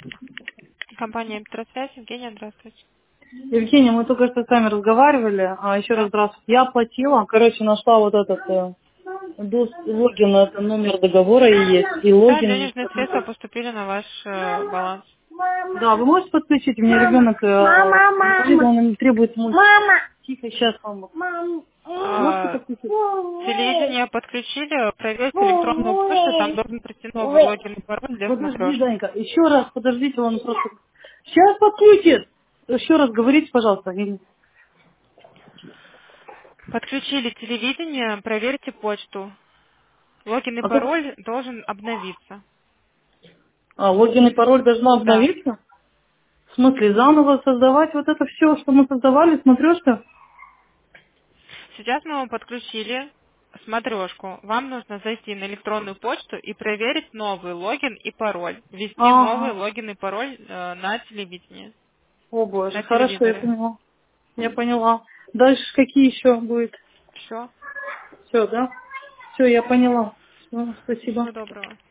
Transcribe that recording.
Компания «Электросвязь». Евгения, здравствуйте. Евгения, мы только что с вами разговаривали. Еще раз Да. здравствуйте. Я оплатила, нашла вот этот логин, это номер договора и есть, и Да, логин есть. денежные средства поступили на ваш баланс. Да, вы можете подключить? У меня ребенок, он требует мультик. Тихо, сейчас, мама. Можете А, подключить? Телевидение подключили, проверьте электронную почту, там должен прийти новый логин и пароль для Подожди, смотрешки. Данька, еще раз, подождите, он просто... Сейчас подключит! Еще раз говорите, пожалуйста. Подключили телевидение, проверьте почту. Логин и А, как... пароль должен обновиться. логин и пароль должно Да. обновиться? В смысле, заново создавать вот это все, что мы создавали, смотрешка? Сейчас мы вам подключили смотрешку. Вам нужно зайти на электронную почту и проверить новый логин и пароль. Ввести новый Ага. логин и пароль на телевидении, О боже, на хорошо, я телевизоре. поняла. Я поняла. Дальше какие еще будет? Все. Все, да? Все, я поняла. Все, Всего спасибо. доброго.